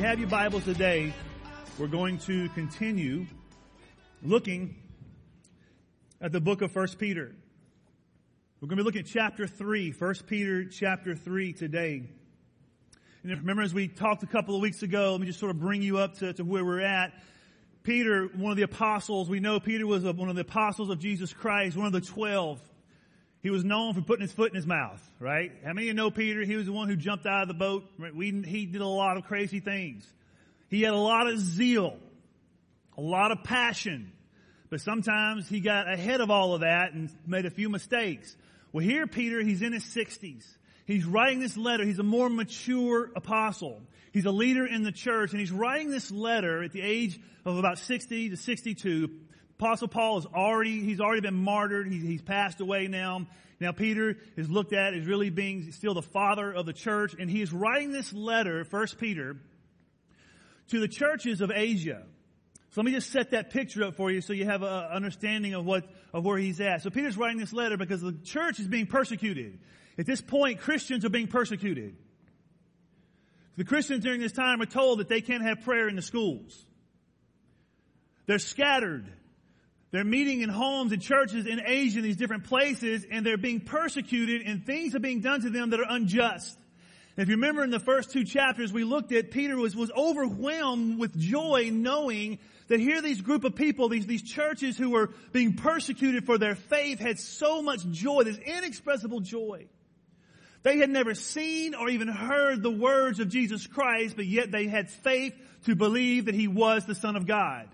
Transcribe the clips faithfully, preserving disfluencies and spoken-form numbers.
have your Bibles today, we're going to continue looking at the book of First Peter. We're going to be looking at chapter three, First Peter chapter three today. And remember, as we talked a couple of weeks ago, let me just sort of bring you up to, to where we're at. Peter, one of the apostles, we know Peter was one of the apostles of Jesus Christ, one of the twelve. He was known for putting his foot in his mouth, right? How many of you know Peter? He was the one who jumped out of the boat. Right? We, he did a lot of crazy things. He had a lot of zeal, a lot of passion. But sometimes he got ahead of all of that and made a few mistakes. Well, here Peter, he's in his sixties. He's writing this letter. He's a more mature apostle. He's a leader in the church, and he's writing this letter at the age of about sixty to sixty-two. Apostle Paul is already, he's already been martyred. He's, he's passed away now. Now Peter is looked at as really being still the father of the church, and he is writing this letter, First Peter, to the churches of Asia. So let me just set that picture up for you so you have an understanding of what, of where he's at. So Peter's writing this letter because the church is being persecuted. At this point, Christians are being persecuted. The Christians during this time are told that they can't have prayer in the schools. They're scattered. They're meeting in homes and churches in Asia, in these different places, and they're being persecuted, and things are being done to them that are unjust. And if you remember in the first two chapters we looked at, Peter was, was overwhelmed with joy knowing that here these group of people, these, these churches who were being persecuted for their faith had so much joy, this inexpressible joy. They had never seen or even heard the words of Jesus Christ, but yet they had faith to believe that he was the Son of God.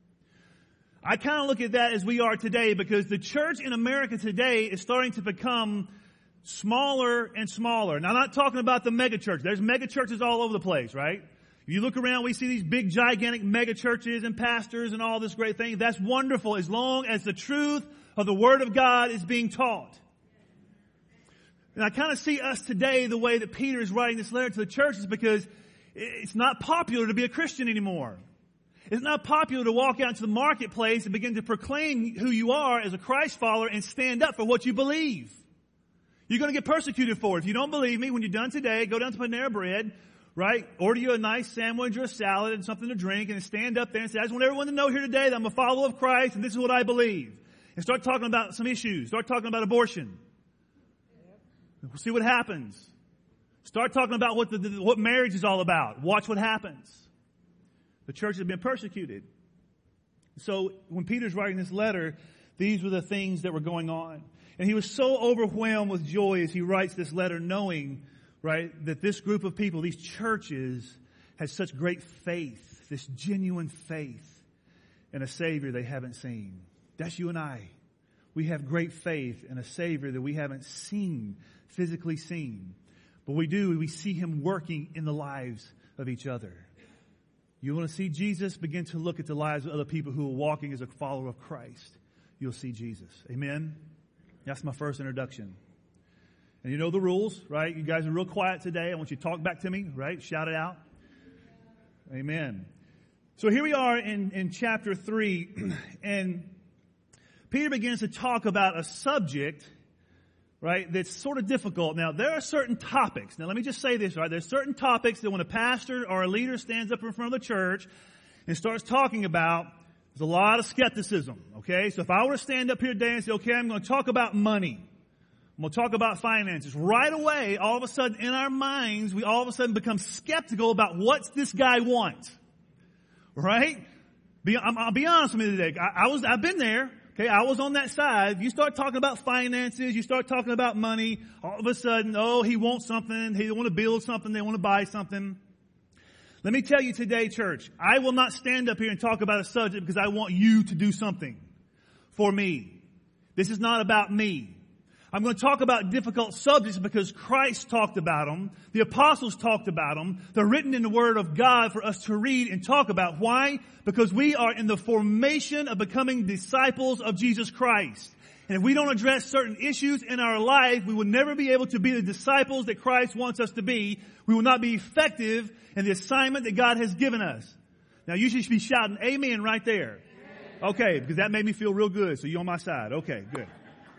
I kind of look at that as we are today, because the church in America today is starting to become smaller and smaller. Now, I'm not talking about the mega church. There's mega churches all over the place, right? If you look around, we see these big, gigantic mega churches and pastors and all this great thing. That's wonderful as long as the truth of the Word of God is being taught. And I kind of see us today the way that Peter is writing this letter to the churches, because it's not popular to be a Christian anymore. It's not popular to walk out into the marketplace and begin to proclaim who you are as a Christ follower and stand up for what you believe. You're going to get persecuted for it. If you don't believe me, when you're done today, go down to Panera Bread, right? Order you a nice sandwich or a salad and something to drink, and stand up there and say, I just want everyone to know here today that I'm a follower of Christ and this is what I believe. And start talking about some issues. Start talking about abortion. We'll see what happens. Start talking about what the, the what marriage is all about. Watch what happens. The church has been persecuted. So when Peter's writing this letter, these were the things that were going on. And he was so overwhelmed with joy as he writes this letter, knowing, right, that this group of people, these churches, had such great faith, this genuine faith in a Savior they haven't seen. That's you and I. We have great faith in a Savior that we haven't seen, physically seen. But we do, we see him working in the lives of each other. You want to see Jesus? Begin to look at the lives of other people who are walking as a follower of Christ. You'll see Jesus. Amen? That's my first introduction. And you know the rules, right? You guys are real quiet today. I want you to talk back to me, right? Shout it out. Amen. So here we are in, in chapter three, and Peter begins to talk about a subject, right, that's sort of difficult. Now, there are certain topics. Now, let me just say this, right? There's certain topics that when a pastor or a leader stands up in front of the church and starts talking about, there's a lot of skepticism, okay? So if I were to stand up here today and say, okay, I'm going to talk about money. I'm going to talk about finances. Right away, all of a sudden, in our minds, we all of a sudden become skeptical about what's this guy want, right? Be, I'm, I'll be honest with you today. I, I was, I've been there. Okay, I was on that side. If you start talking about finances, you start talking about money, all of a sudden, oh, he wants something. He want to build something. They want to buy something. Let me tell you today, church, I will not stand up here and talk about a subject because I want you to do something for me. This is not about me. I'm going to talk about difficult subjects because Christ talked about them. The apostles talked about them. They're written in the Word of God for us to read and talk about. Why? Because we are in the formation of becoming disciples of Jesus Christ. And if we don't address certain issues in our life, we will never be able to be the disciples that Christ wants us to be. We will not be effective in the assignment that God has given us. Now, you should be shouting amen right there. Okay, because that made me feel real good. So you're on my side. Okay, good.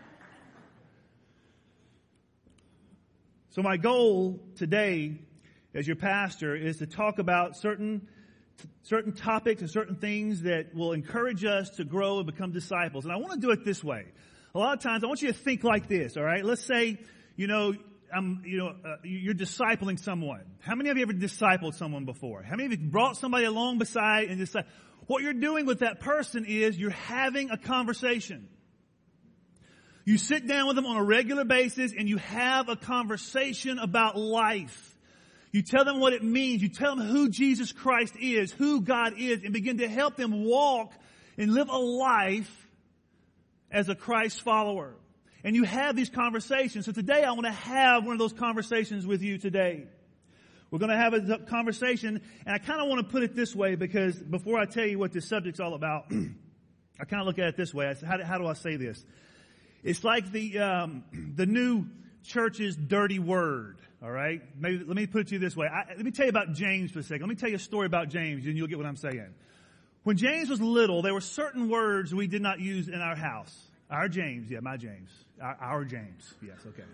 So my goal today as your pastor is to talk about certain certain topics and certain things that will encourage us to grow and become disciples. And I want to do it this way. A lot of times I want you to think like this, all right? Let's say, you know, I'm, you know, uh, you're discipling someone. How many of you ever discipled someone before? How many of you brought somebody along beside and just like, what you're doing with that person is you're having a conversation. You sit down with them on a regular basis and you have a conversation about life. You tell them what it means. You tell them who Jesus Christ is, who God is, and begin to help them walk and live a life as a Christ follower. And you have these conversations. So today I want to have one of those conversations with you today. We're going to have a conversation, and I kind of want to put it this way because before I tell you what this subject's all about, I kind of look at it this way. I say, how, do, how do I say this? It's like the um, the new church's dirty word. All right? Maybe, let me put it to you this way. I, let me tell you about James for a second. Let me tell you a story about James, and you'll get what I'm saying. When James was little, there were certain words we did not use in our house. Our James, yeah, my James. Our, our James, yes, okay.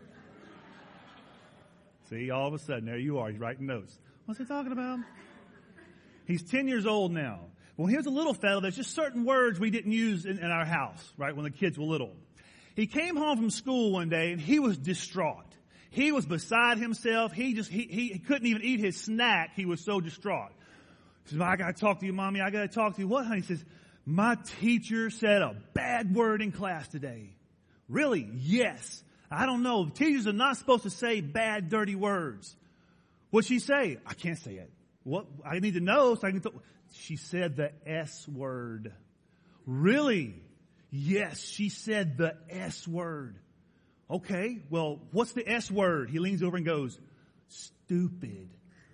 See, all of a sudden, there you are. He's writing notes. What's he talking about? He's ten years old now. When he was a little fellow, there's just certain words we didn't use in, in our house, right, when the kids were little. He came home from school one day, and he was distraught. He was beside himself. He just, he, he couldn't even eat his snack. He was so distraught. He says, I got to talk to you, Mommy. I got to talk to you. What, honey? He says, my teacher said a bad word in class today. Really? Yes. I don't know. Teachers are not supposed to say bad, dirty words. What'd she say? I can't say it. What? I need to know so I can. Th- she said the S word. Really? Yes, she said the S word. Okay, well, what's the S word? He leans over and goes, stupid.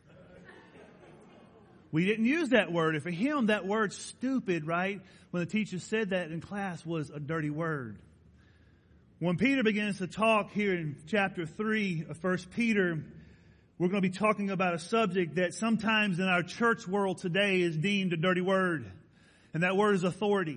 We didn't use that word. And for him, that word stupid, right, when the teacher said that in class was a dirty word. When Peter begins to talk here in chapter three of First Peter, we're going to be talking about a subject that sometimes in our church world today is deemed a dirty word. And that word is authority.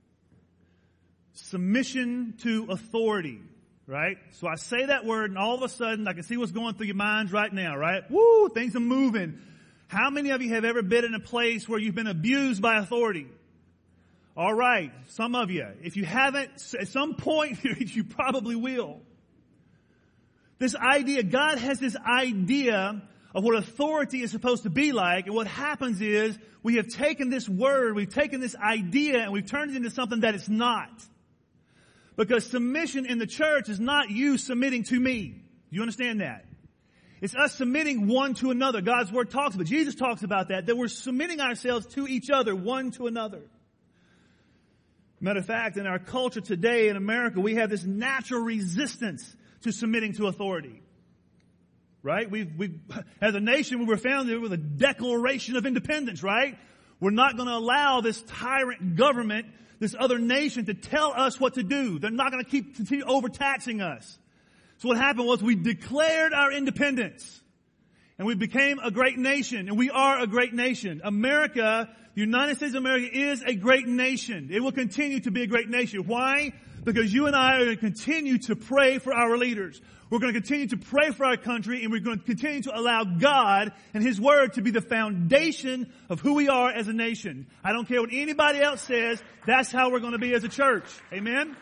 Submission to authority. Right? So I say that word and all of a sudden I can see what's going through your minds right now, right? Woo! Things are moving. How many of you have ever been in a place where you've been abused by authority? All right. Some of you. If you haven't, at some point you probably will. This idea, God has this idea of what authority is supposed to be like, and what happens is we have taken this word, we've taken this idea and we've turned it into something that it's not. Because submission in the church is not you submitting to me. Do you understand that? It's us submitting one to another. God's word talks about, Jesus talks about that, that we're submitting ourselves to each other, one to another. Matter of fact, in our culture today in America, we have this natural resistance to submitting to authority. Right? We've, we've, as a nation, we were founded with a declaration of independence, right? We're not going to allow this tyrant government, this other nation, to tell us what to do. They're not going to keep continue overtaxing us. So what happened was we declared our independence. And we became a great nation. And we are a great nation. America, the United States of America, is a great nation. It will continue to be a great nation. Why? Because you and I are going to continue to pray for our leaders. We're going to continue to pray for our country, and we're going to continue to allow God and His Word to be the foundation of who we are as a nation. I don't care what anybody else says. That's how we're going to be as a church. Amen?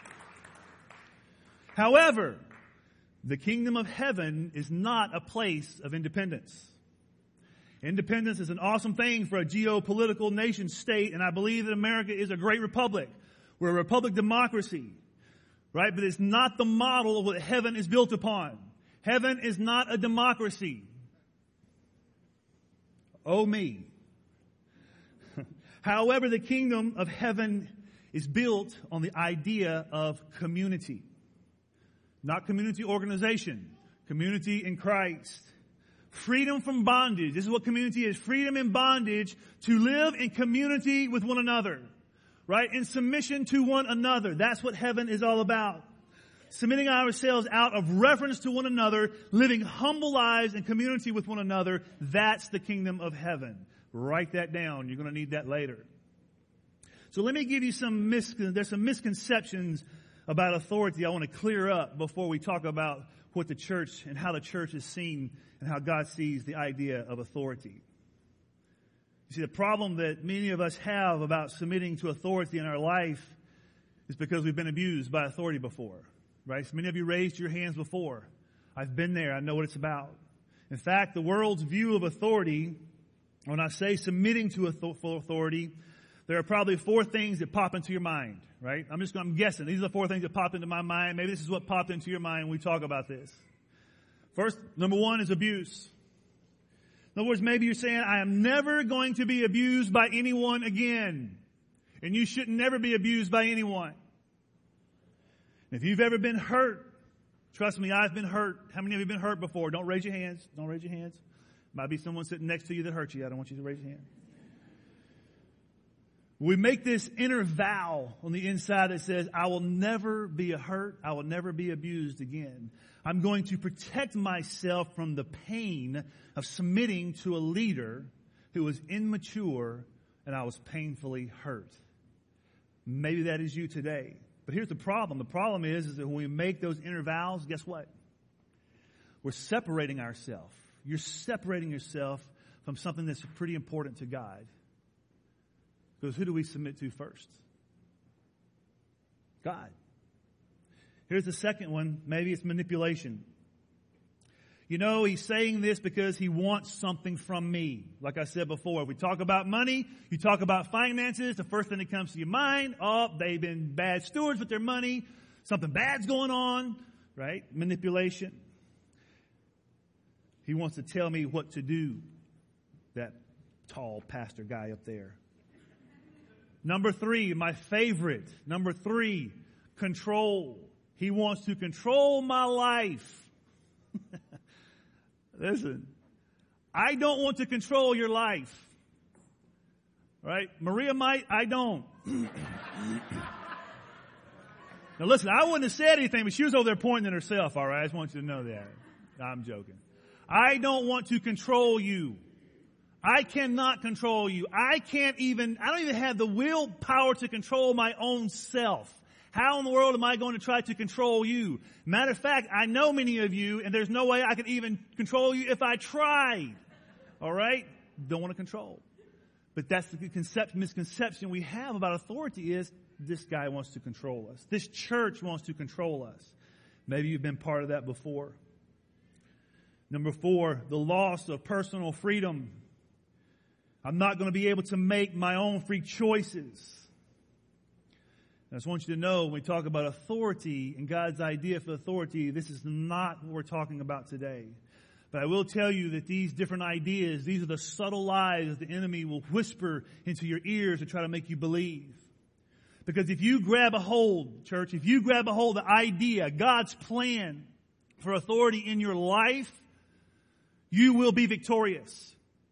However, the kingdom of heaven is not a place of independence. Independence is an awesome thing for a geopolitical nation state, and I believe that America is a great republic. We're a republic democracy, right? But it's not the model of what heaven is built upon. Heaven is not a democracy. Oh me. However, the kingdom of heaven is built on the idea of community. Not community organization. Community in Christ. Freedom from bondage. This is what community is. Freedom in bondage to live in community with one another. Right? In submission to one another. That's what heaven is all about. Submitting ourselves out of reverence to one another, living humble lives in community with one another. That's the kingdom of heaven. Write that down. You're going to need that later. So let me give you some mis- there's some misconceptions about authority I want to clear up before we talk about what the church and how the church is seen and how God sees the idea of authority. You see, the problem that many of us have about submitting to authority in our life is because we've been abused by authority before, right? So many of you raised your hands before. I've been there. I know what it's about. In fact, the world's view of authority, when I say submitting to authority, there are probably four things that pop into your mind, right? I'm just I'm guessing. These are the four things that pop into my mind. Maybe this is what popped into your mind when we talk about this. First, number one is abuse. In other words, maybe you're saying, I am never going to be abused by anyone again. And you should never be abused by anyone. If you've ever been hurt, trust me, I've been hurt. How many of you have been hurt before? Don't raise your hands. Don't raise your hands. Might be someone sitting next to you that hurt you. I don't want you to raise your hand. We make this inner vow on the inside that says, I will never be hurt. I will never be abused again. I'm going to protect myself from the pain of submitting to a leader who was immature and I was painfully hurt. Maybe that is you today. But here's the problem. The problem is, is that when we make those inner vows, guess what? We're separating ourselves. You're separating yourself from something that's pretty important to God. Because who do we submit to first? God. Here's the second one. Maybe it's manipulation. You know, he's saying this because he wants something from me. Like I said before, if we talk about money, you talk about finances, the first thing that comes to your mind, oh, they've been bad stewards with their money. Something bad's going on, right? Manipulation. He wants to tell me what to do. That tall pastor guy up there. Number three, my favorite. Number three, control. He wants to control my life. Listen, I don't want to control your life. Right? Maria might, I don't. Now listen, I wouldn't have said anything, but she was over there pointing at herself, all right? I just want you to know that. I'm joking. I don't want to control you. I cannot control you. I can't even, I don't even have the willpower to control my own self. How in the world am I going to try to control you? Matter of fact, I know many of you, and there's no way I could even control you if I tried. All right? Don't want to control. But that's the concept, misconception we have about authority is this guy wants to control us. This church wants to control us. Maybe you've been part of that before. Number four, the loss of personal freedom. I'm not going to be able to make my own free choices. I just want you to know when we talk about authority and God's idea for authority, this is not what we're talking about today. But I will tell you that these different ideas, these are the subtle lies that the enemy will whisper into your ears to try to make you believe. Because if you grab a hold, church, if you grab a hold of the idea, God's plan for authority in your life, you will be victorious.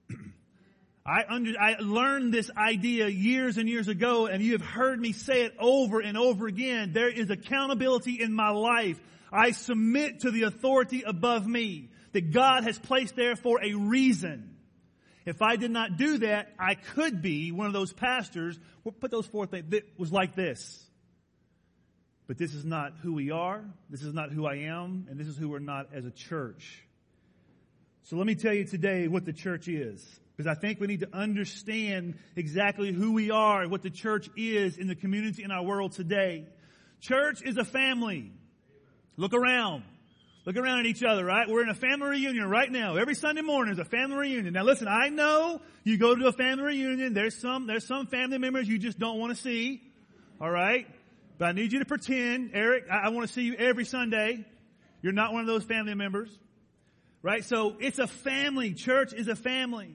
I, under, I learned this idea years and years ago, and you have heard me say it over and over again. There is accountability in my life. I submit to the authority above me that God has placed there for a reason. If I did not do that, I could be one of those pastors. We'll put those four things that was like this. But this is not who we are. This is not who I am. And this is who we're not as a church. So let me tell you today what the church is. Because I think we need to understand exactly who we are and what the church is in the community in our world today. Church is a family. Look around. Look around at each other, right? We're in a family reunion right now. Every Sunday morning is a family reunion. Now listen, I know you go to a family reunion. There's some, there's some family members you just don't want to see. All right? But I need you to pretend, Eric, I, I want to see you every Sunday. You're not one of those family members. Right? So it's a family. Church is a family.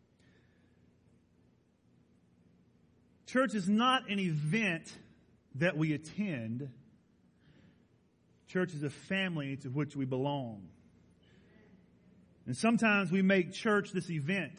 Church is not an event that we attend. Church is a family to which we belong. And sometimes we make church this event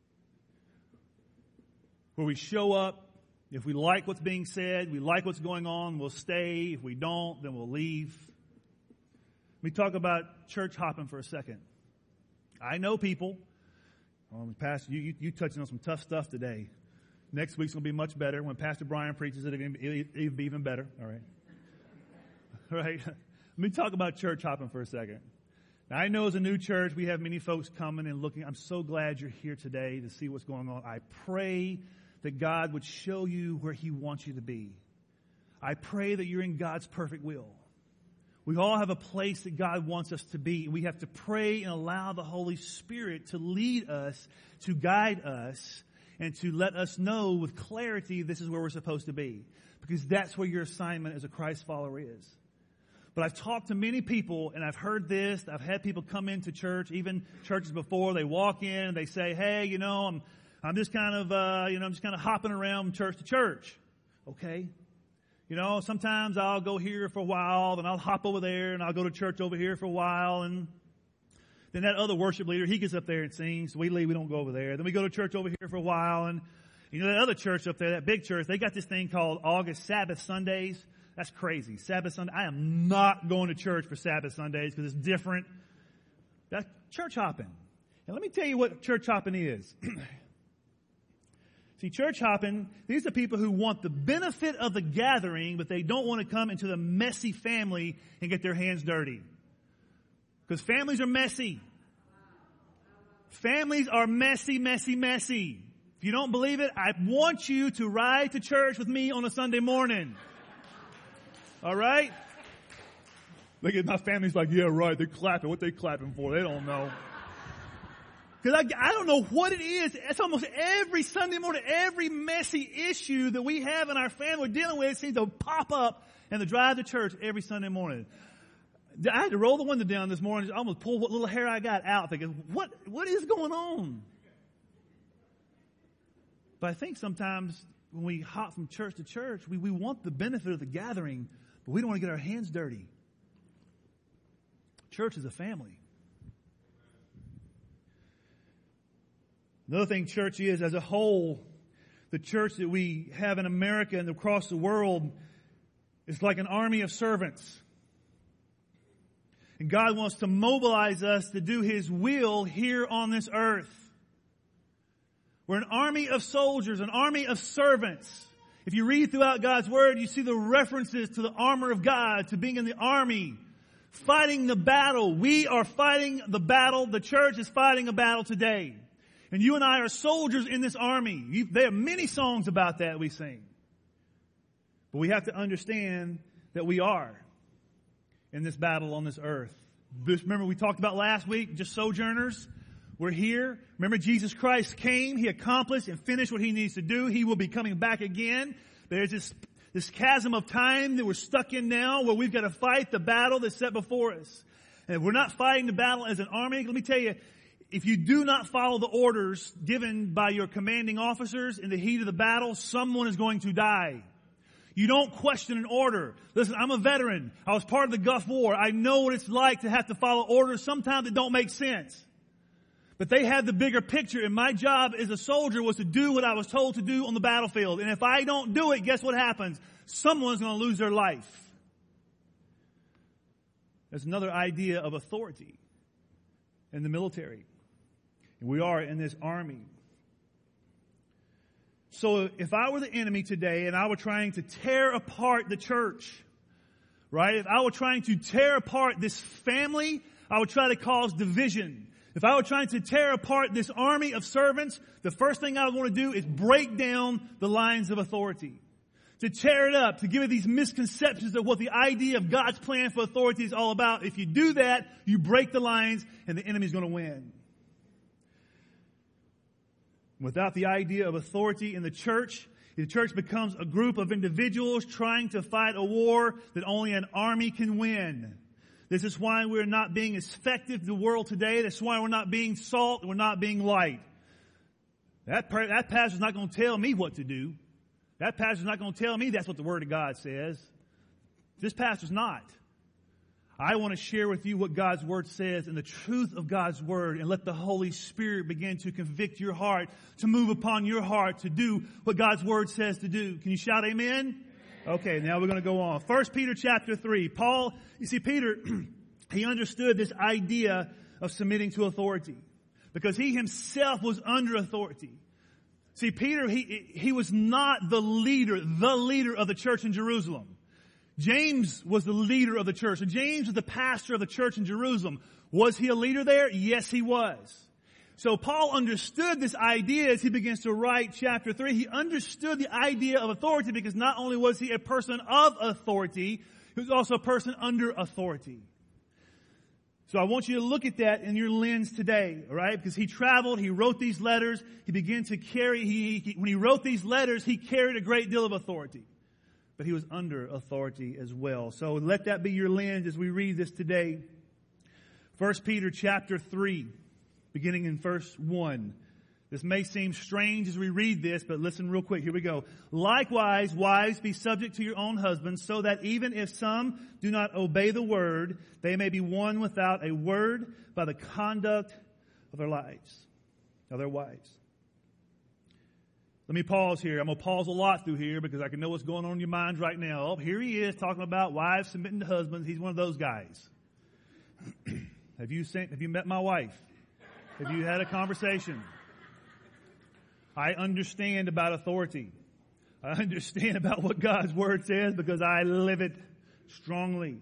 where we show up. If we like what's being said, we like what's going on, we'll stay. If we don't, then we'll leave. Let me talk about church hopping for a second. I know people. Um, Pastor, you, you, you touching on some tough stuff today. Next week's going to be much better. When Pastor Brian preaches it, it'll be even better. All right. Right? Let me talk about church hopping for a second. Now, I know as a new church, we have many folks coming and looking. I'm so glad you're here today to see what's going on. I pray that God would show you where He wants you to be. I pray that you're in God's perfect will. We all have a place that God wants us to be. We have to pray and allow the Holy Spirit to lead us, to guide us, and to let us know with clarity this is where we're supposed to be. Because that's where your assignment as a Christ follower is. But I've talked to many people, and I've heard this. I've had people come into church, even churches before. They walk in and they say, hey, you know, I'm I'm just kind of, uh, you know, I'm just kind of hopping around from church to church. Okay. You know, sometimes I'll go here for a while, then I'll hop over there, and I'll go to church over here for a while, and then that other worship leader, he gets up there and sings. We leave, we don't go over there. Then we go to church over here for a while, and you know, that other church up there, that big church, they got this thing called August Sabbath Sundays. That's crazy. Sabbath Sunday. I am not going to church for Sabbath Sundays because it's different. That's church hopping. And let me tell you what church hopping is. See, church hopping, these are people who want the benefit of the gathering, but they don't want to come into the messy family and get their hands dirty. Because families are messy. Families are messy, messy, messy. If you don't believe it, I want you to ride to church with me on a Sunday morning. All right? Look at my family's like, yeah, right. They're clapping. What they clapping for? They don't know. Because I, I don't know what it is. It's almost every Sunday morning, every messy issue that we have in our family we're dealing with seems to pop up in the drive to church every Sunday morning. I had to roll the window down this morning. I almost pulled what little hair I got out thinking, what, what is going on? But I think sometimes when we hop from church to church, we, we want the benefit of the gathering, but we don't want to get our hands dirty. Church is a family. Another thing church is as a whole, the church that we have in America and across the world is like an army of servants. And God wants to mobilize us to do His will here on this earth. We're an army of soldiers, an army of servants. If you read throughout God's Word, you see the references to the armor of God, to being in the army, fighting the battle. We are fighting the battle. The church is fighting a battle today. And you and I are soldiers in this army. You, there are many songs about that we sing. But we have to understand that we are in this battle on this earth. This, remember we talked about last week, just sojourners. We're here. Remember Jesus Christ came. He accomplished and finished what He needs to do. He will be coming back again. There's this, this chasm of time that we're stuck in now where we've got to fight the battle that's set before us. And if we're not fighting the battle as an army, let me tell you, if you do not follow the orders given by your commanding officers in the heat of the battle, someone is going to die. You don't question an order. Listen, I'm a veteran. I was part of the Gulf War. I know what it's like to have to follow orders sometimes that don't make sense. But they had the bigger picture, and my job as a soldier was to do what I was told to do on the battlefield. And if I don't do it, guess what happens? Someone's going to lose their life. There's another idea of authority in the military. And we are in this army. So if I were the enemy today and I were trying to tear apart the church, right? If I were trying to tear apart this family, I would try to cause division. If I were trying to tear apart this army of servants, the first thing I would want to do is break down the lines of authority. To tear it up, to give it these misconceptions of what the idea of God's plan for authority is all about. If you do that, you break the lines and the enemy's going to win. Without the idea of authority in the church, the church becomes a group of individuals trying to fight a war that only an army can win. This is why we're not being as effective in the world today. That's why we're not being salt and we're not being light. That, that pastor's not going to tell me what to do. That pastor's not going to tell me that's what the Word of God says. This pastor's not. I want to share with you what God's Word says and the truth of God's Word, and let the Holy Spirit begin to convict your heart, to move upon your heart, to do what God's Word says to do. Can you shout amen? Amen. Okay, now we're going to go on. First Peter chapter three. Paul, you see, Peter, he understood this idea of submitting to authority because he himself was under authority. See, Peter, he, he was not the leader, the leader of the church in Jerusalem. James was the leader of the church. And James was the pastor of the church in Jerusalem. Was he a leader there? Yes, he was. So Paul understood this idea as he begins to write chapter three. He understood the idea of authority because not only was he a person of authority, he was also a person under authority. So I want you to look at that in your lens today, all right? Because he traveled, he wrote these letters, he began to carry, he, he, when he wrote these letters, he carried a great deal of authority. But he was under authority as well. So let that be your lens as we read this today. First Peter chapter three, beginning in verse one. This may seem strange as we read this, but listen real quick. Here we go. Likewise, wives, be subject to your own husbands, so that even if some do not obey the word, they may be won without a word by the conduct of their lives, of their wives. Let me pause here. I'm going to pause a lot through here because I can know what's going on in your minds right now. Oh, here he is talking about wives submitting to husbands. He's one of those guys. Have you seen, have you met my wife? Have you had a conversation? I understand about authority. I understand about what God's word says because I live it strongly.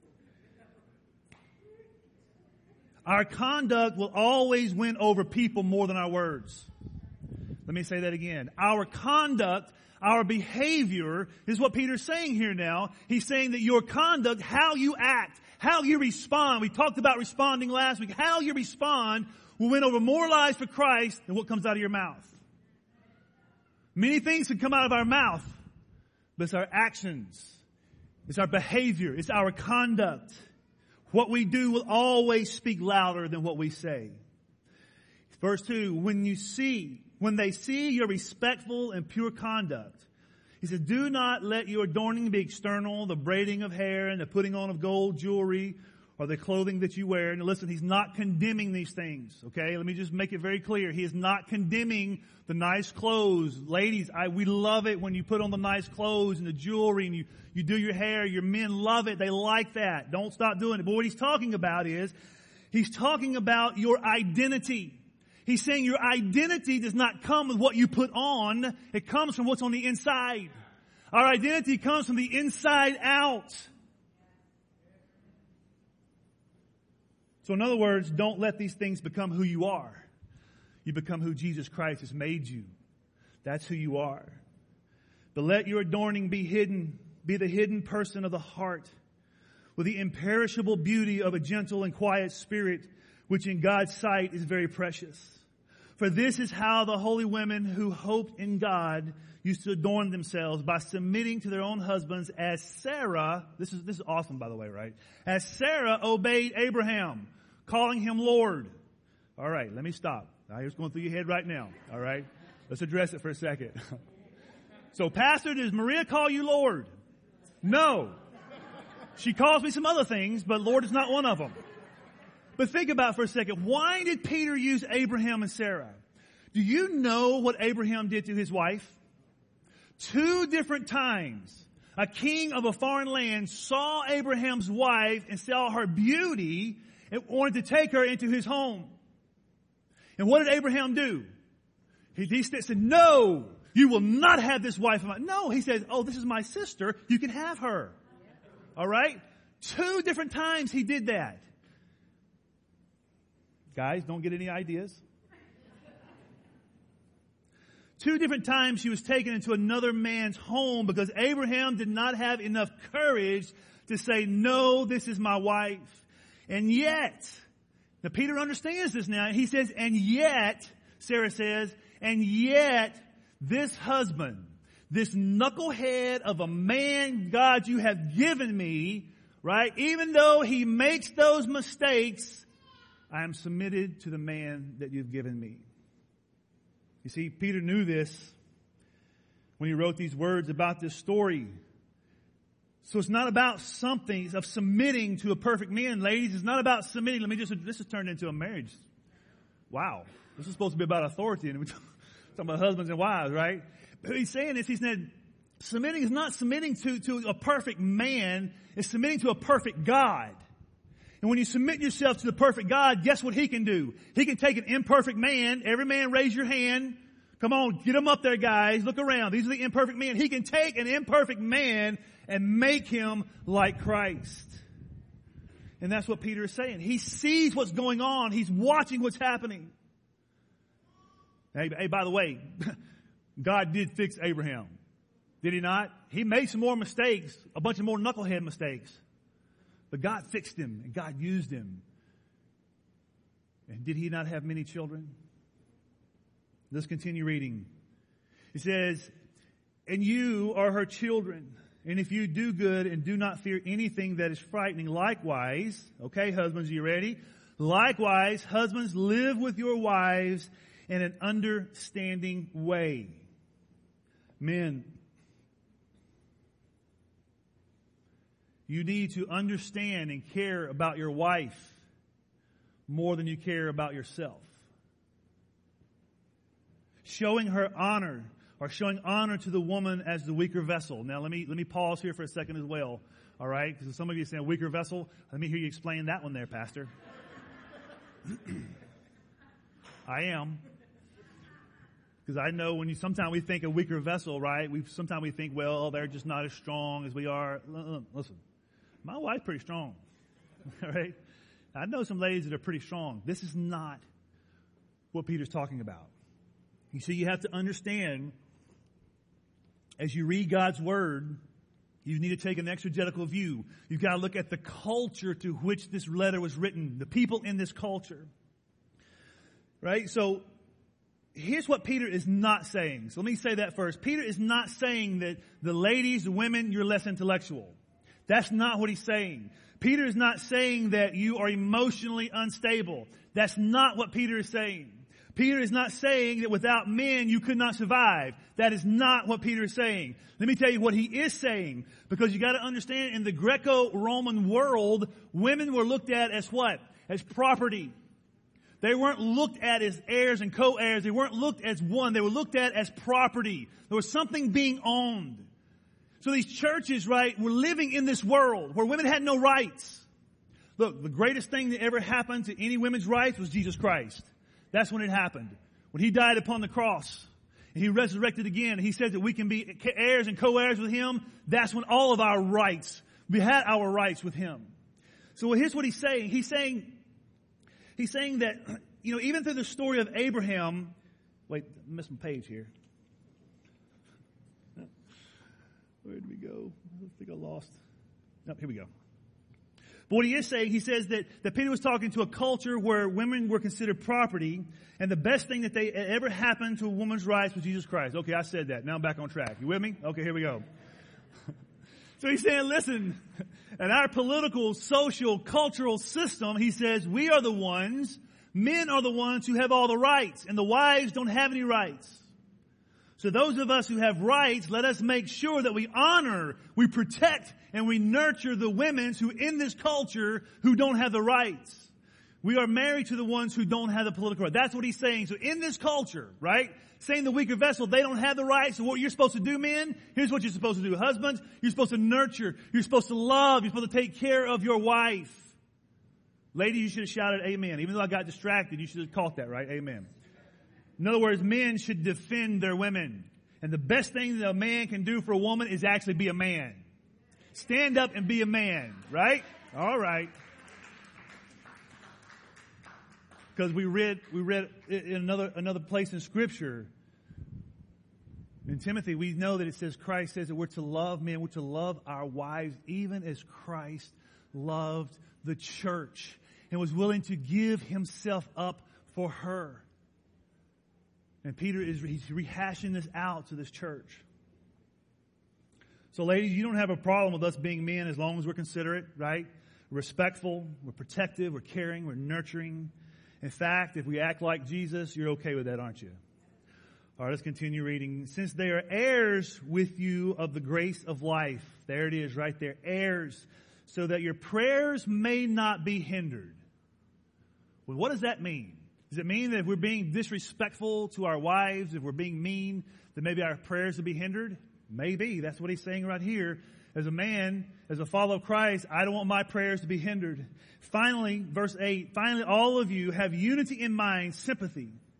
Our conduct will always win over people more than our words. Let me say that again. Our conduct, our behavior, is what Peter's saying here now. He's saying that your conduct, how you act, how you respond. We talked about responding last week. How you respond will win over more lives for Christ than what comes out of your mouth. Many things can come out of our mouth, but it's our actions. It's our behavior. It's our conduct. What we do will always speak louder than what we say. Verse two, when you see, when they see your respectful and pure conduct, he said, do not let your adorning be external, the braiding of hair and the putting on of gold jewelry or the clothing that you wear. And listen, he's not condemning these things, okay? Let me just make it very clear. He is not condemning the nice clothes. Ladies, I, we love it when you put on the nice clothes and the jewelry and you, you do your hair. Your men love it. They like that. Don't stop doing it. But what he's talking about is, he's talking about your identity. He's saying your identity does not come with what you put on. It comes from what's on the inside. Our identity comes from the inside out. So in other words, don't let these things become who you are. You become who Jesus Christ has made you. That's who you are. But let your adorning be hidden, be the hidden person of the heart, with the imperishable beauty of a gentle and quiet spirit, which in God's sight is very precious. For this is how the holy women who hoped in God used to adorn themselves, by submitting to their own husbands, as Sarah, this is, this is awesome by the way, right? As Sarah obeyed Abraham, calling him Lord. All right, let me stop. I hear what's going through your head right now. All right, let's address it for a second. So, Pastor, does Maria call you Lord? No. She calls me some other things, but Lord is not one of them. But think about it for a second. Why did Peter use Abraham and Sarah? Do you know what Abraham did to his wife? Two different times, a king of a foreign land saw Abraham's wife and saw her beauty and wanted to take her into his home. And what did Abraham do? He, he said, no, you will not have this wife of mine. No, he said, oh, this is my sister. You can have her. All right? Two different times he did that. Guys, don't get any ideas. Two different times she was taken into another man's home because Abraham did not have enough courage to say, no, this is my wife. And yet, now Peter understands this now. He says, and yet, Sarah says, and yet this husband, this knucklehead of a man, God, you have given me, right? Even though he makes those mistakes, I am submitted to the man that you've given me. You see, Peter knew this when he wrote these words about this story. So it's not about something of submitting to a perfect man, ladies. It's not about submitting. Let me just, this has turned into a marriage. Wow. This is supposed to be about authority. And we're talking about husbands and wives, right? But he's saying this, he said, submitting is not submitting to, to a perfect man. It's submitting to a perfect God. And when you submit yourself to the perfect God, guess what he can do? He can take an imperfect man. Every man raise your hand. Come on, get them up there, guys. Look around. These are the imperfect men. He can take an imperfect man and make him like Christ. And that's what Peter is saying. He sees what's going on. He's watching what's happening. Hey, hey, by the way, God did fix Abraham. Did he not? He made some more mistakes, a bunch of more knucklehead mistakes. But God fixed him and God used him. And did he not have many children? Let's continue reading. It says, and you are her children. And if you do good and do not fear anything that is frightening, likewise, okay, husbands, are you ready? Likewise, husbands, live with your wives in an understanding way. Men, you need to understand and care about your wife more than you care about yourself. Showing her honor, or showing honor to the woman as the weaker vessel. Now let me let me pause here for a second as well. All right? Because some of you are saying weaker vessel. Let me hear you explain that one there, Pastor. I am. Because I know when you sometimes we think a weaker vessel, right? We sometimes we think, well, they're just not as strong as we are. Listen, my wife's pretty strong. All right? I know some ladies that are pretty strong. This is not what Peter's talking about. You see, you have to understand, as you read God's Word, you need to take an exegetical view. You've got to look at the culture to which this letter was written, the people in this culture. Right? So, here's what Peter is not saying. So let me say that first. Peter is not saying that the ladies, the women, you're less intellectual. That's not what he's saying. Peter is not saying that you are emotionally unstable. That's not what Peter is saying. Peter is not saying that without men you could not survive. That is not what Peter is saying. Let me tell you what he is saying. Because you got to understand, in the Greco-Roman world, women were looked at as what? As property. They weren't looked at as heirs and co-heirs. They weren't looked as one. They were looked at as property. There was something being owned. So these churches, right, were living in this world where women had no rights. Look, the greatest thing that ever happened to any women's rights was Jesus Christ. That's when it happened. When he died upon the cross and he resurrected again, and he said that we can be heirs and co-heirs with him. That's when all of our rights, we had our rights with him. So here's what he's saying. He's saying, he's saying that, you know, even through the story of Abraham, wait, I missed my page here. Where did we go? I think I lost. No, here we go. But what he is saying, he says that, that Peter was talking to a culture where women were considered property, and the best thing that they ever happened to a woman's rights was Jesus Christ. Okay, I said that. Now I'm back on track. You with me? Okay, here we go. So he's saying, listen, in our political, social, cultural system, he says, we are the ones, men are the ones who have all the rights, and the wives don't have any rights. So those of us who have rights, let us make sure that we honor, we protect, and we nurture the women who in this culture who don't have the rights. We are married to the ones who don't have the political right. That's what he's saying. So in this culture, right, saying the weaker vessel, they don't have the rights. So what you're supposed to do, men, here's what you're supposed to do. Husbands, you're supposed to nurture. You're supposed to love. You're supposed to take care of your wife. Lady, you should have shouted amen. Even though I got distracted, you should have caught that, right? Amen. In other words, men should defend their women. And the best thing that a man can do for a woman is actually be a man. Stand up and be a man, right? All right. Because we read, we read in another, another place in Scripture, in Timothy, we know that it says, Christ says that we're to love men, we're to love our wives, even as Christ loved the church and was willing to give himself up for her. And Peter is he's rehashing this out to this church. So ladies, you don't have a problem with us being men as long as we're considerate, right? We're respectful, we're protective, we're caring, we're nurturing. In fact, if we act like Jesus, you're okay with that, aren't you? All right, let's continue reading. Since they are heirs with you of the grace of life. There it is right there. Heirs. So that your prayers may not be hindered. Well, what does that mean? Does it mean that if we're being disrespectful to our wives, if we're being mean, that maybe our prayers will be hindered? Maybe. That's what he's saying right here. As a man, as a follower of Christ, I don't want my prayers to be hindered. Finally, verse eight, finally, all of you have unity in mind, sympathy.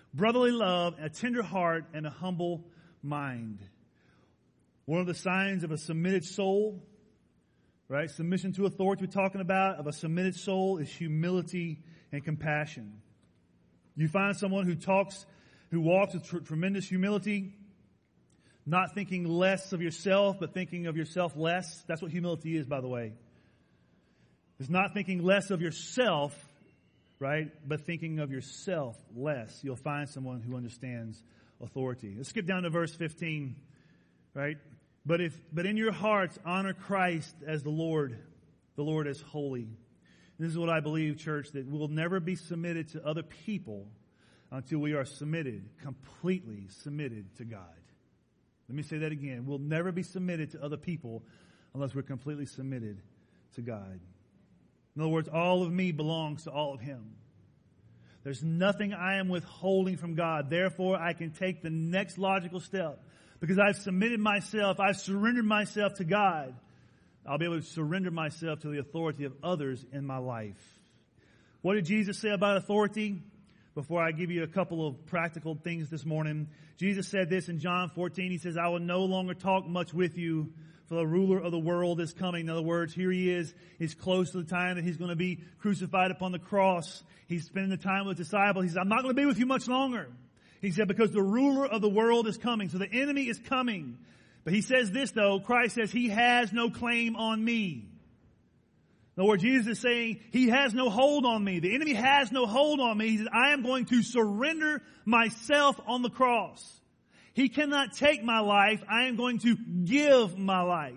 brotherly love, a tender heart, and a humble mind. One of the signs of a submitted soul, right? Submission to authority we're talking about, of a submitted soul, is humility and compassion. You find someone who talks, who walks with tr- tremendous humility, not thinking less of yourself, but thinking of yourself less. That's what humility is, by the way. It's not thinking less of yourself, right? But thinking of yourself less. You'll find someone who understands authority. Let's skip down to verse fifteen, right? But if, but in your hearts, honor Christ as the Lord, the Lord as holy. And this is what I believe, church, that we'll never be submitted to other people until we are submitted, completely submitted to God. Let me say that again. We'll never be submitted to other people unless we're completely submitted to God. In other words, all of me belongs to all of Him. There's nothing I am withholding from God. Therefore, I can take the next logical step. Because I've submitted myself, I've surrendered myself to God, I'll be able to surrender myself to the authority of others in my life. What did Jesus say about authority? Before I give you a couple of practical things this morning, Jesus said this in John fourteen. He says, I will no longer talk much with you, for the ruler of the world is coming. In other words, here he is. He's close to the time that he's going to be crucified upon the cross. He's spending the time with the disciples. He says, I'm not going to be with you much longer. He said, because the ruler of the world is coming. So the enemy is coming. But he says this, though. Christ says, he has no claim on me. In other words, Jesus is saying, he has no hold on me. The enemy has no hold on me. He says, I am going to surrender myself on the cross. He cannot take my life. I am going to give my life.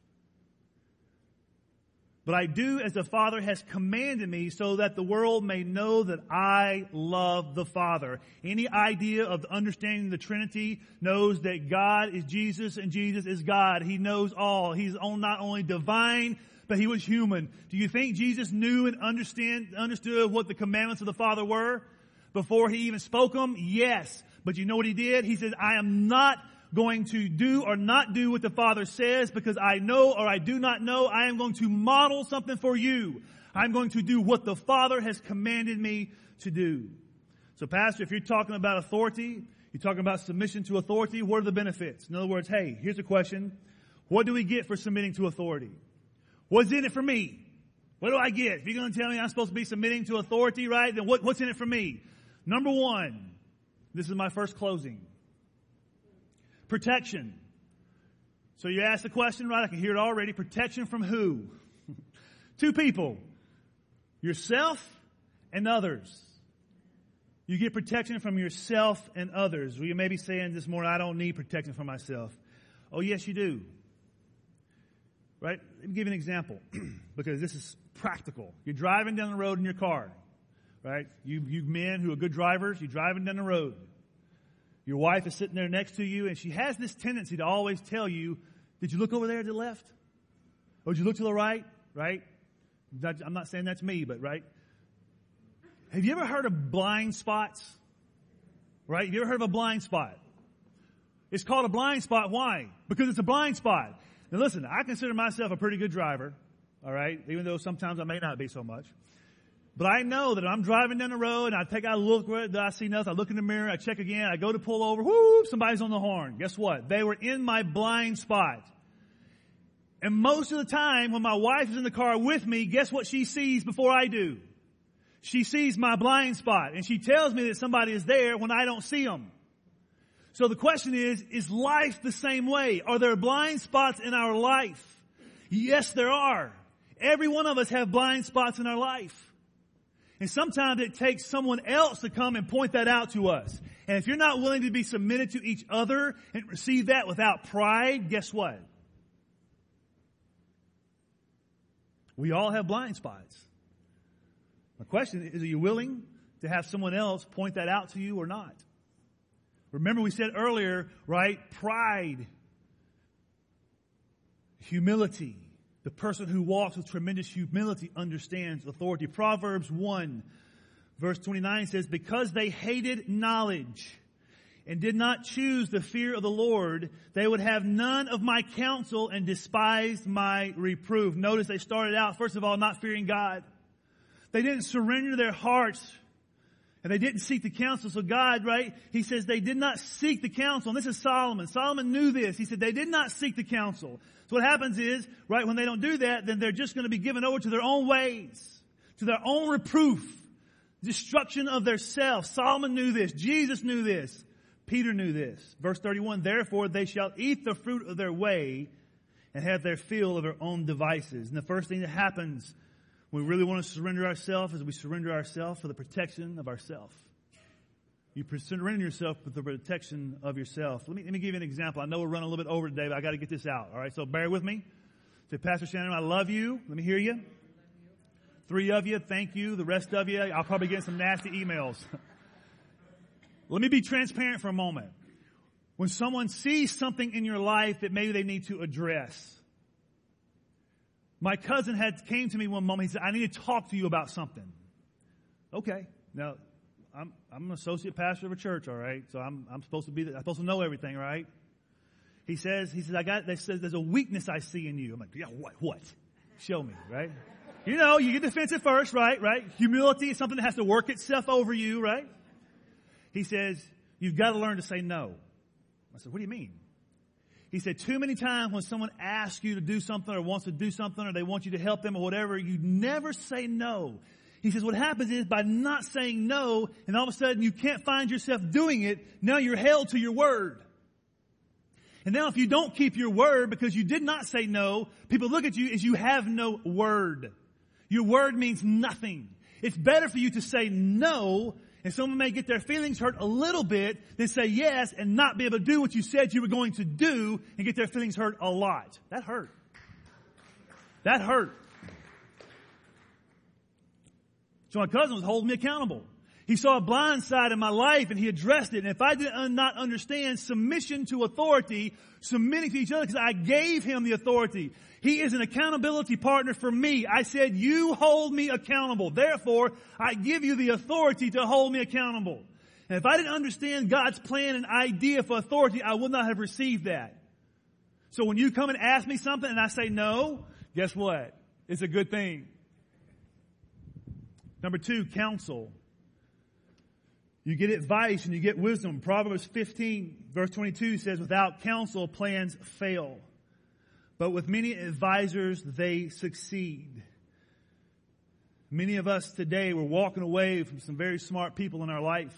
But I do as the Father has commanded me, so that the world may know that I love the Father. Any idea of understanding the Trinity knows that God is Jesus and Jesus is God. He knows all. He's not only divine, but he was human. Do you think Jesus knew and understand, understood what the commandments of the Father were before he even spoke them? Yes. But you know what he did? He said, I am not going to do or not do what the Father says because I know or I do not know. I am going to model something for you. I'm going to do what the Father has commanded me to do. So, Pastor, if you're talking about authority, you're talking about submission to authority, what are the benefits? In other words, hey, here's a question. What do we get for submitting to authority? What's in it for me? What do I get? If you're going to tell me I'm supposed to be submitting to authority, right, then what, what's in it for me? Number one, this is my first closing. Protection. So you asked the question, right? I can hear it already. Protection from who? Two people. Yourself and others. You get protection from yourself and others. Well, you may be saying this morning, I don't need protection from myself. Oh, yes, you do. Right? Let me give you an example because this is practical. You're driving down the road in your car, right? You, you men who are good drivers, you're driving down the road. Your wife is sitting there next to you, and she has this tendency to always tell you, did you look over there to the left? Or did you look to the right? Right? I'm not saying that's me, but right? Have you ever heard of blind spots? Right? Have you ever heard of a blind spot? It's called a blind spot. Why? Because it's a blind spot. Now listen, I consider myself a pretty good driver, all right? Even though sometimes I may not be so much. But I know that I'm driving down the road and I take out a look, I see nothing, I look in the mirror, I check again, I go to pull over, whoo, somebody's on the horn. Guess what? They were in my blind spot. And most of the time when my wife is in the car with me, guess what she sees before I do? She sees my blind spot and she tells me that somebody is there when I don't see them. So the question is, is life the same way? Are there blind spots in our life? Yes, there are. Every one of us have blind spots in our life. And sometimes it takes someone else to come and point that out to us. And if you're not willing to be submitted to each other and receive that without pride, guess what? We all have blind spots. My question is, are you willing to have someone else point that out to you or not? Remember we said earlier, right? Pride, humility. The person who walks with tremendous humility understands authority. Proverbs one, verse twenty-nine says, because they hated knowledge and did not choose the fear of the Lord, they would have none of my counsel and despised my reproof. Notice they started out, first of all, not fearing God. They didn't surrender their hearts And they didn't seek the counsel. So God, right, he says they did not seek the counsel. And this is Solomon. Solomon knew this. He said they did not seek the counsel. So what happens is, right, when they don't do that, then they're just going to be given over to their own ways, to their own reproof, destruction of their self. Solomon knew this. Jesus knew this. Peter knew this. Verse thirty-one, therefore they shall eat the fruit of their way and have their fill of their own devices. And the first thing that happens when we really want to surrender ourselves is we surrender ourselves for the protection of ourselves. You surrender yourself for the protection of yourself. Let me, let me give you an example. I know we're running a little bit over today, but I got to get this out. All right, so bear with me. Say, Pastor Shannon, I love you. Let me hear you. Three of you, thank you. The rest of you, I'll probably get some nasty emails. Let me be transparent for a moment. When someone sees something in your life that maybe they need to address. My cousin had came to me one moment. He said, I need to talk to you about something. Okay. Now, I'm I'm an associate pastor of a church, all right? So I'm I'm supposed to be I'm supposed to know everything, right? He says, he says, I got they says there's a weakness I see in you. I'm like, yeah, what? What? Show me, right? You know, you get defensive first, right? Right? Humility is something that has to work itself over you, right? He says, you've got to learn to say no. I said, what do you mean? He said, too many times when someone asks you to do something or wants to do something or they want you to help them or whatever, you never say no. He says, what happens is by not saying no, and all of a sudden you can't find yourself doing it, now you're held to your word. And now if you don't keep your word because you did not say no, people look at you as you have no word. Your word means nothing. It's better for you to say no, and someone may get their feelings hurt a little bit, than say yes and not be able to do what you said you were going to do and get their feelings hurt a lot. That hurt. That hurt. So my cousin was holding me accountable. He saw a blind side in my life and he addressed it. And if I did not understand submission to authority, submitting to each other, because I gave him the authority. He is an accountability partner for me. I said, you hold me accountable. Therefore, I give you the authority to hold me accountable. And if I didn't understand God's plan and idea for authority, I would not have received that. So when you come and ask me something and I say no, guess what? It's a good thing. Number two, counsel. You get advice and you get wisdom. Proverbs fifteen, verse twenty-two says, without counsel, plans fail. But with many advisors, they succeed. Many of us today, we're walking away from some very smart people in our life.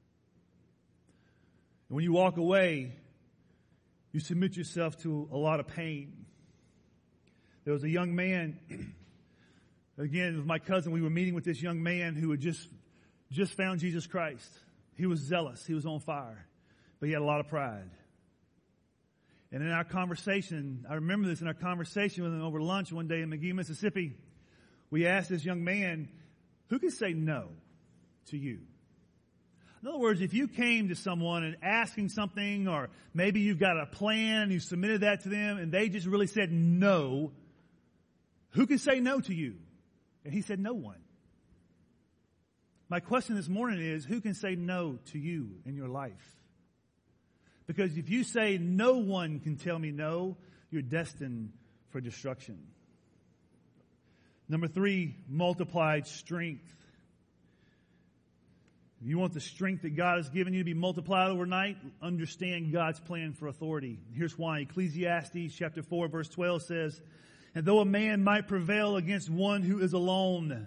And when you walk away, you submit yourself to a lot of pain. There was a young man, again, with my cousin, we were meeting with this young man who had just, just found Jesus Christ. He was zealous. He was on fire. But he had a lot of pride. And in our conversation, I remember this in our conversation with him over lunch one day in McGee, Mississippi, we asked this young man, who can say no to you? In other words, if you came to someone and asking something, or maybe you've got a plan and you submitted that to them and they just really said no, who can say no to you? And he said, no one. My question this morning is, who can say no to you in your life? Because if you say no one can tell me no, you're destined for destruction. Number three, multiplied strength. If you want the strength that God has given you to be multiplied overnight, understand God's plan for authority. Here's why. Ecclesiastes chapter four verse twelve says, and though a man might prevail against one who is alone,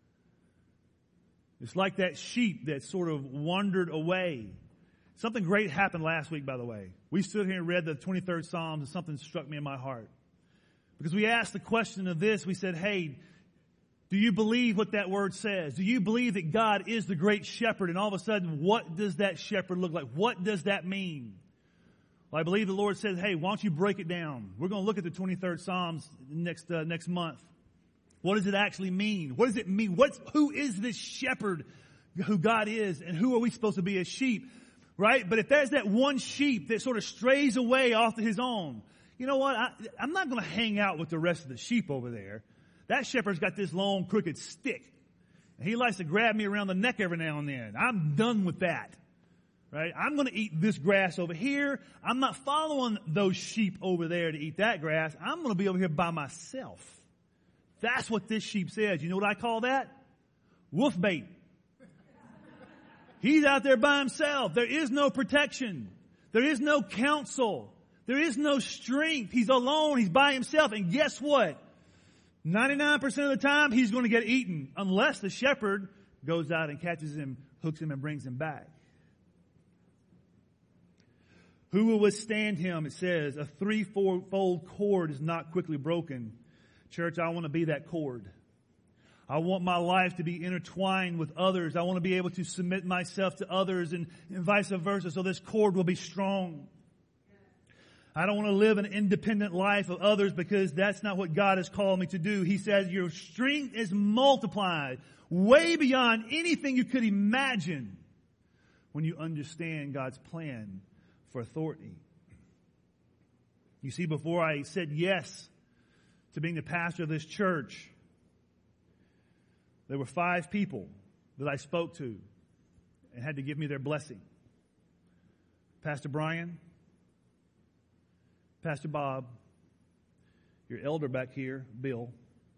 it's like that sheep that sort of wandered away. Something great happened last week, by the way. We stood here and read the twenty-third Psalms, and something struck me in my heart. Because we asked the question of this, we said, hey, do you believe what that word says? Do you believe that God is the great shepherd? And all of a sudden, what does that shepherd look like? What does that mean? Well, I believe the Lord says, hey, why don't you break it down? We're going to look at the twenty-third Psalms next uh, next month. What does it actually mean? What does it mean? What's, who is this shepherd who God is? And who are we supposed to be as sheep? Right? But if there's that one sheep that sort of strays away off to his own, you know what? I, I'm not going to hang out with the rest of the sheep over there. That shepherd's got this long, crooked stick. And he likes to grab me around the neck every now and then. I'm done with that. Right? I'm going to eat this grass over here. I'm not following those sheep over there to eat that grass. I'm going to be over here by myself. That's what this sheep says. You know what I call that? Wolf bait. He's out there by himself. There is no protection. There is no counsel. There is no strength. He's alone. He's by himself. And guess what? ninety-nine percent of the time, he's going to get eaten unless the shepherd goes out and catches him, hooks him, and brings him back. Who will withstand him? It says, a threefold cord is not quickly broken. Church, I want to be that cord. I want my life to be intertwined with others. I want to be able to submit myself to others and, and vice versa, so this cord will be strong. I don't want to live an independent life of others because that's not what God has called me to do. He says your strength is multiplied way beyond anything you could imagine when you understand God's plan for authority. You see, before I said yes to being the pastor of this church, there were five people that I spoke to and had to give me their blessing. Pastor Brian, Pastor Bob, your elder back here, Bill,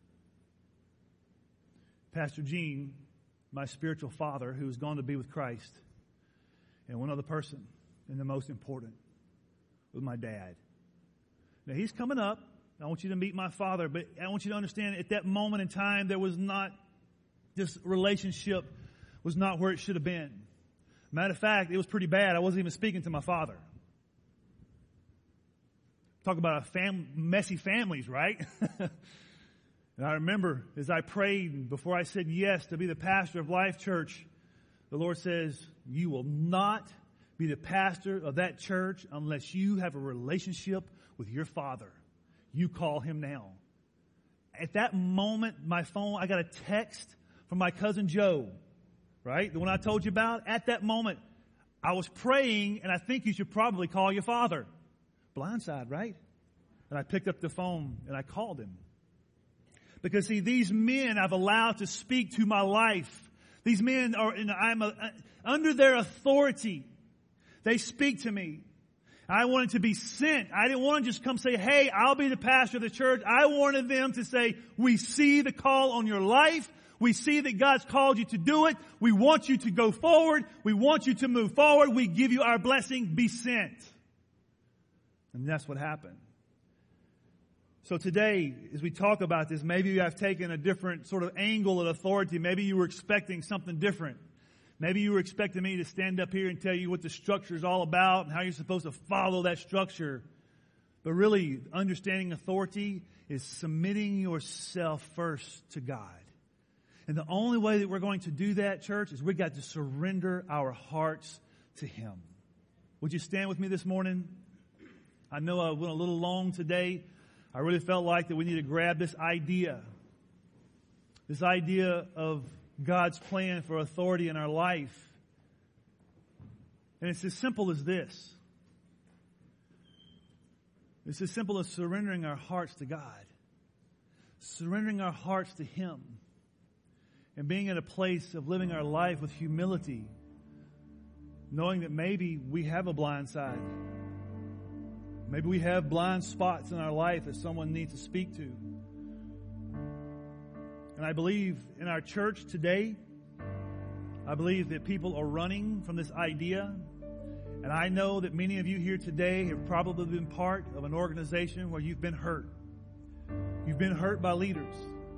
Pastor Gene, my spiritual father who has gone to be with Christ, and one other person, and the most important, was my dad. Now he's coming up. I want you to meet my father, but I want you to understand at that moment in time there was not, this relationship was not where it should have been. Matter of fact, it was pretty bad. I wasn't even speaking to my father. Talk about a fam- messy families, right? And I remember as I prayed before I said yes to be the pastor of Life Church, the Lord says, you will not be the pastor of that church unless you have a relationship with your father. You call him now. At that moment, my phone, I got a text from my cousin Joe, right? The one I told you about. At that moment, I was praying, and I think you should probably call your father. Blindside, right? And I picked up the phone and I called him. Because see, these men I've allowed to speak to my life. These men are, in, I'm a, under their authority. They speak to me. I wanted to be sent. I didn't want to just come say, hey, I'll be the pastor of the church. I wanted them to say, we see the call on your life. We see that God's called you to do it. We want you to go forward. We want you to move forward. We give you our blessing. Be sent. And that's what happened. So today, as we talk about this, maybe you have taken a different sort of angle at authority. Maybe you were expecting something different. Maybe you were expecting me to stand up here and tell you what the structure is all about and how you're supposed to follow that structure. But really, understanding authority is submitting yourself first to God. And the only way that we're going to do that, church, is we got to surrender our hearts to Him. Would you stand with me this morning? I know I went a little long today. I really felt like that we need to grab this idea. This idea of God's plan for authority in our life. And it's as simple as this. It's as simple as surrendering our hearts to God. Surrendering our hearts to Him. And being in a place of living our life with humility. Knowing that maybe we have a blind side. Maybe we have blind spots in our life that someone needs to speak to. And I believe in our church today, I believe that people are running from this idea. And I know that many of you here today have probably been part of an organization where you've been hurt. You've been hurt by leaders.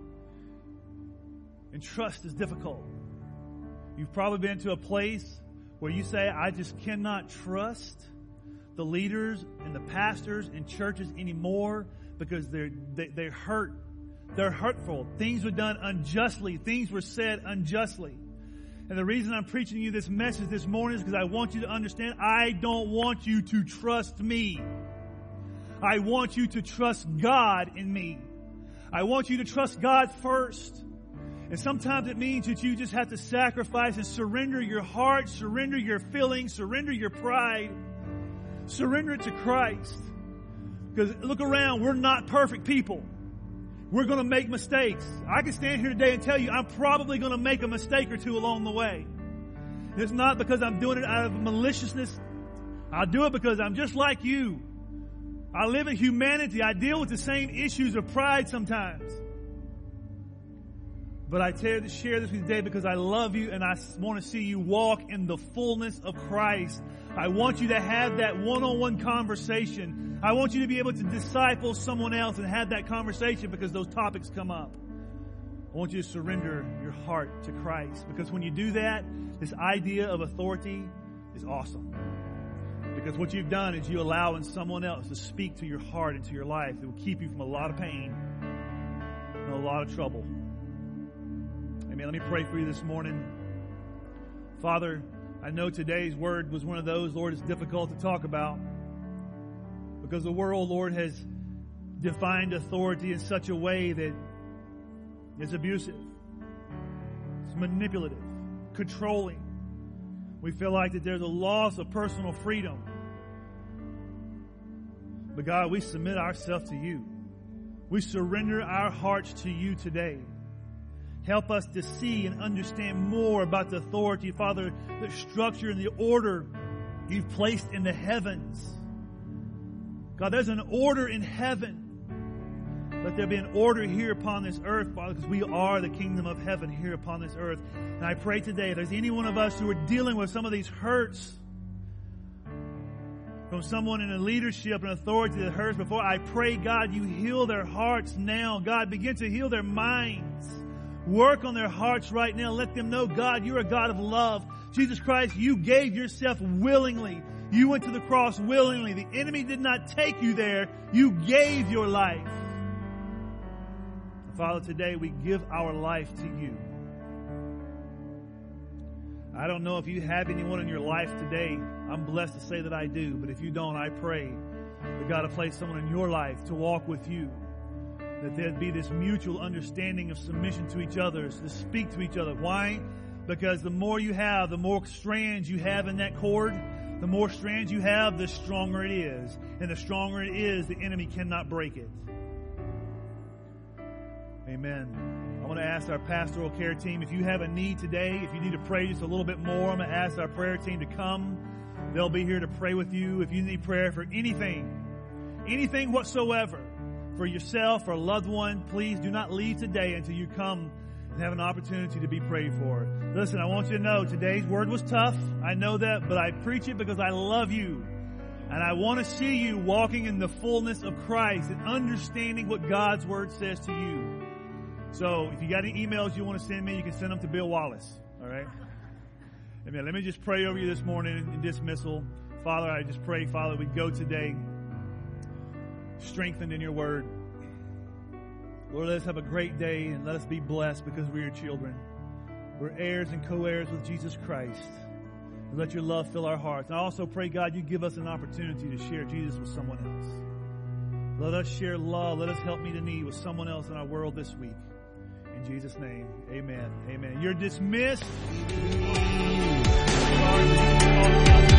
And trust is difficult. You've probably been to a place where you say, I just cannot trust the leaders and the pastors and churches anymore because they're they, they're hurt. They're hurtful. Things were done unjustly. Things were said unjustly. And the reason I'm preaching you this message this morning is because I want you to understand I don't want you to trust me. I want you to trust God in me. I want you to trust God first. And sometimes it means that you just have to sacrifice and surrender your heart, surrender your feelings, surrender your pride. Surrender it to Christ. Because look around, we're not perfect people. We're going to make mistakes. I can stand here today and tell you I'm probably going to make a mistake or two along the way. It's not because I'm doing it out of maliciousness. I do it because I'm just like you. I live in humanity. I deal with the same issues of pride sometimes. But I tell you to share this with you today because I love you and I want to see you walk in the fullness of Christ. I want you to have that one-on-one conversation. I want you to be able to disciple someone else and have that conversation because those topics come up. I want you to surrender your heart to Christ, because when you do that, this idea of authority is awesome. Because what you've done is you allowing someone else to speak to your heart and to your life that will keep you from a lot of pain and a lot of trouble. Amen. Let me pray for you this morning. Father, I know today's word was one of those, Lord, it's difficult to talk about because the world, Lord, has defined authority in such a way that it's abusive, it's manipulative, controlling. We feel like that there's a loss of personal freedom. But God, we submit ourselves to you. We surrender our hearts to you today. Help us to see and understand more about the authority, Father, the structure and the order you've placed in the heavens. God, there's an order in heaven. Let there be an order here upon this earth, Father, because we are the kingdom of heaven here upon this earth. And I pray today, if there's any one of us who are dealing with some of these hurts from someone in a leadership and authority that hurts before, I pray, God, you heal their hearts now. God, begin to heal their minds. Work on their hearts right now. Let them know, God, you're a God of love. Jesus Christ, you gave yourself willingly. You went to the cross willingly. The enemy did not take you there. You gave your life. Father, today we give our life to you. I don't know if you have anyone in your life today. I'm blessed to say that I do. But if you don't, I pray that God will place someone in your life to walk with you. That there'd be this mutual understanding of submission to each other, to speak to each other. Why? Because the more you have, the more strands you have in that cord, the more strands you have, the stronger it is. And the stronger it is, the enemy cannot break it. Amen. I want to ask our pastoral care team, if you have a need today, if you need to pray just a little bit more, I'm going to ask our prayer team to come. They'll be here to pray with you. If you need prayer for anything, anything whatsoever, for yourself or a loved one, please do not leave today until you come and have an opportunity to be prayed for. Listen, I want you to know today's word was tough. I know that, but I preach it because I love you. And I want to see you walking in the fullness of Christ and understanding what God's word says to you. So if you got any emails you want to send me, you can send them to Bill Wallace. All right? Amen. Let me just pray over you this morning in dismissal. Father, I just pray, Father, we go today strengthened in your word. Lord, let us have a great day and let us be blessed because we're your children. We're heirs and co-heirs with Jesus Christ. And let your love fill our hearts. And I also pray, God, you give us an opportunity to share Jesus with someone else. Let us share love. Let us help meet a need with someone else in our world this week. In Jesus' name, amen. Amen. You're dismissed.